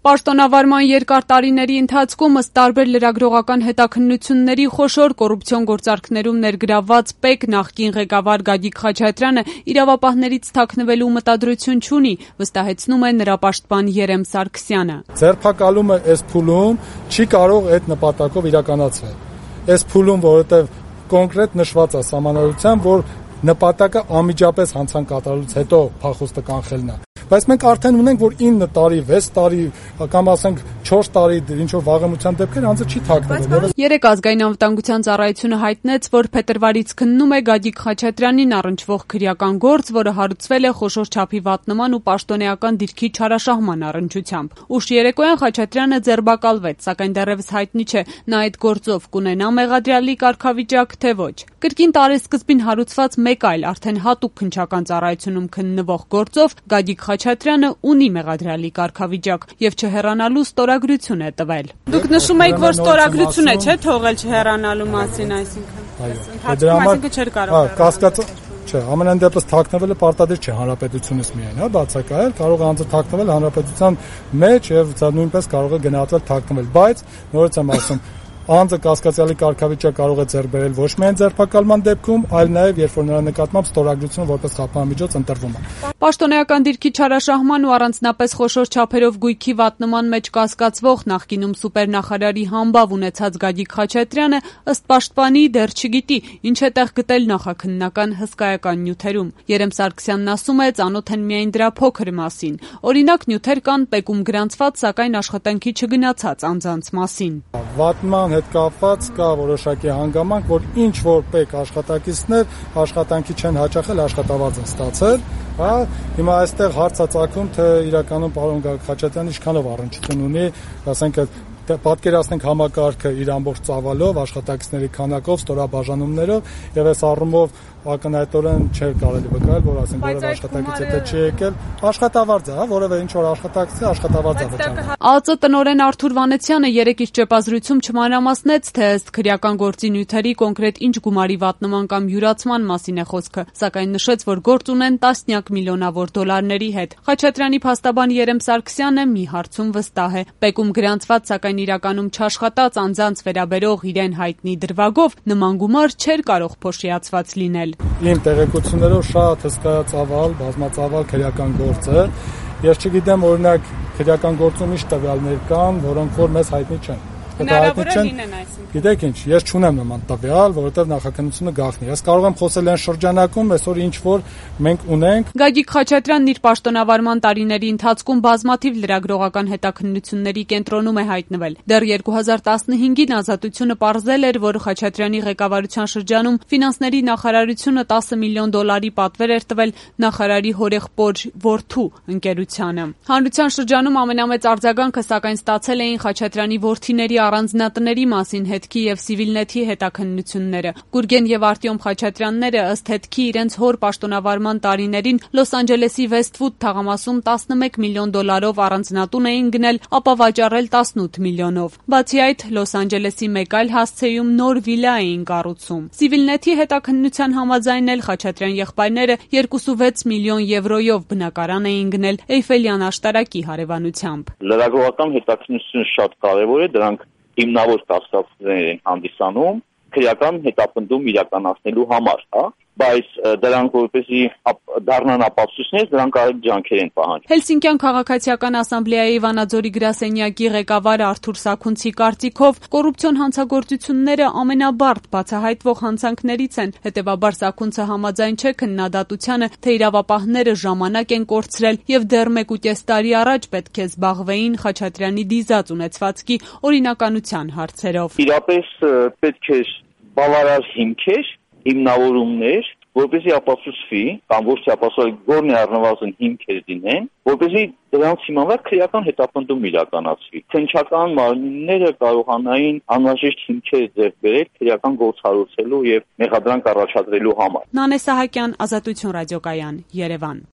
Պաշտոնավարման երկար տարիների ընթացքում ըստ տարբեր լրագրողական հետաքննությունների խոշոր կոռուպցիոն գործարքներում ներգրավված ՊԵԿ նախկին ղեկավար Գագիկ Խաչատրյանը իրավապահներից թաքնվելու մտադրություն չունի, վստահեցնում է նրա պաշտպան Երեմ Սարգսյանը։ Ձերբակալումը այս փուլում չի կարող այդ նպատակով իրականացվել։ Այս փուլում, որովհետև կոնկրետ նշված է սահմանադրությամբ, որ նպատակը անմիջապես հանցան կատարելուց հետո փախուստը կանխելն է։ Բայց մենք արդեն ունենք, որ 9 տարի, 6 տարի, կամ ասենք 4 տարի ինչ-որ վաղեմության դեպքեր անձը չի թաքնվել։ Երեք ազգային անվտանգության ծառայությունը հայտնեց, որ փետրվարից քննում է Գագիկ Խաչատրյանին առնչվող քրեական գործ, որը հարուցվել է խոշոր չափի վատնման ու պաշտոնեական դիրքի չարաշահման առնչությամբ։ Ուշ երեկոյան Խաչատրյանը ձերբակալվեց, սակայն դեռևս հայտնի չէ, նա այդ գործով կունենա մեղադրյալի կարգավիճակ, թե ոչ։ Կրկին տարեսկզբին հարուցված մեկ այլ արդեն հատուկ քննչական ծառայությունում քննվող գործով Գագիկ Խաչատրյանը ունի մեղադրյալի կարգավիճակ եւ չհեռանալու ստորագրություն է տվել։ Դուք նշում եք, որ ստորագրություն է, չէ՞, թողել չհեռանալու մասին, այսինքն չէր կարող։ Չէ, ամենայն դեպս թաքնվելը պարտադիր չէ հանրապետությունից միայն, բացակայել, կարող է անձը թաքնվել հանրապետության մեջ եւ նույնպես կարող է գնահատվել թաքնվել, բայց նորից եմ ասում, անձը կասկածյալի կարգավիճակ կարող է ձեռք բերել ոչ միայն ձերբակալման դեպքում, այլ նաև երբ որ նրա նկատմամբ ստորագրությունը որպես խափանամիջոց ընտրվում է։ Պաշտոնեական դիրքի չարաշահման ու առանձնապես խոշոր չափերով գույքի վատնման մեջ կասկածվող նախկինում սուպերնախարարի համբավ ունեցած Գագիկ Խաչատրյանը ըստ պաշտպանի դեռ չգիտի, ինչ է տեղ գտել նախաքննական հսկայական նյութերում։ Երեմ Սարգսյանն ասում է, ծանոթ են միայն դրա փոքր մասին։ Օրինակ նյութեր կան ՊԵԿ-ում գրանցված, սակայն աշխատանքի չգնացած անձանց մասին։ Վատնման հետ կապված կա որոշակի հանգամանք, որ ինչ որ ՊԵԿ աշխատակիցներ աշխատանքի չեն հաճախել, աշխատավարձ են ստացել, Հիմա այստեղ հարց է ծագում, թե իրականում պարոն Գագիկ Խաչատրյանը ինչքանով առնչություն ունի, ասենք պատկերացնենք համակարգը իր ամբողջ ծավալով, աշխատակիցների քանակով, ստորաբաժանումներով եւ այս առումով ակնհայտորեն չէր կարելի վկայել, որ ասենք որևէ աշխատակից եթե չի եկել, աշխատավարձ է, որևէ ինչ որ աշխատակցի աշխատավարձ է վճարում։ ԱԱԾ տնօրեն Արթուր Վանեցյանը երեք իր ճեպազրույցում չմանրամասնեց, թե ըստ քրեական գործի նյութերի կոնկրետ ինչ գումարի վատնման կամ յուրացման մասին է խոսքը, սակայն նշեց, որ գործ ունեն տասնյակ միլիոնավոր դոլարների հետ։ Խաչատրյանի փաստաբան Երեմ Սարգսյանը մի հարցում վստահ է. ՊԵԿ-ում գրանցված, սակայն իրականում չաշխատած անձանց վերաբերող իրեն հայտնի դրվագով նման գումար չէր կարող փոշիացված լինել։ Իմ տեղեկություններով շատ հսկայածավալ, բազմածավալ քրեական գործ է։ Ես չգիտեմ, օրինակ քրեական գործում ինչ տվյալներ կան, որոնք որ մեզ հայտնի չեն։ Հնարավոր է լինեն, այսինքն։ Գիտեք ինչ, ես չունեմ նման տվյալ, որովհետև նախաքննությունը գաղտնի։ Ես կարող եմ խոսել այն շրջանակում, այսօր ինչ որ մենք ունենք։ Գագիկ Խաչատրյանն իր պաշտոնավարման տարիների ընթացքում բազմաթիվ լրագրողական հետաքննությունների կենտրոնում է հայտնվել։ Դեռ 2015-ին Ազատությունը պարզել էր, որ Խաչատրյանի ղեկավարության շրջանում ֆինանսների նախարարությունը 10 միլիոն դոլարի պատվեր էր տվել նախարարի հորեղբոր որդու ընկերությանը։ Հանրության շրջանում ամենամեծ արձագանքը սակայն ստացել էին Խաչատրյանի որդիների առանձնատների մասին հետքի եւ Civilnet-ի հետաքննությունները։ Գուրգեն եւ Արտյոմ Խաչատրյանները ըստ հետքի իրենց հոր պաշտոնավարման տարիներին Լոս Անջելեսի Վեսթվուդ թաղամասում 11 միլիոն դոլարով առանձնատուն էին գնել, ապա վաճառել 18 միլիոնով։ Բացի այդ, Լոս Անջելեսի մեկ այլ հասցեում նոր վիլա էին կառուցում։ Civilnet-ի հետաքննության համաձայն էլ Խաչատրյան եղբայրները 2.6 միլիոն եվրոյով բնակարան էին գնել Էյֆելյան աշտարակի հարևանությամբ։ Լրագրողական հետաքննությունը շատ կարևոր է, դրանք հիմնավոր կասկածներ են հանդիսանում քրեական հետապնդում իրականացնելու համար, բայց դրանք որպեսզի դառնան ապացույցներ, դրանք արագ ջանքեր են պահանջում։ Հելսինկյան քաղաքացիական ասամբլեայի Վանաձորի գրասենյակի ղեկավար Արթուր Սաքունցի կարծիքով կոռուպցիոն հանցագործությունները ամենաբարդ բացահայտվող հանցանքներից են։ Հետևաբար Սաքունցը համաձայն չէ քննադատությանը, թե իրավապահները ժամանակ են կորցրել եւ դեռ 1.5 տարի առաջ պետք է զբաղվեին Խաչատրյանի դիզած ունեցվածքի օրինականության հարցերով։ Իրապես պետք է բավարար հիմքեր, հիմնավորումներ, որպեսզի ապացուցվի, կամ ոչ թե ապացուցել գործն առնվազն հիմքեր դինեն, որպեսզի դրանց հիման վրա քրեական հետապնդում իրականացվի։ Քննչական մարմինները կարողանային անհրաժեշտ հիմքեր ձեռք բերել քրեական գործ հարուցելու եւ մեղադրանք առաջադրելու համար։ Նանե Սահակյան, Ազատություն ռադիոկայան, Երևան։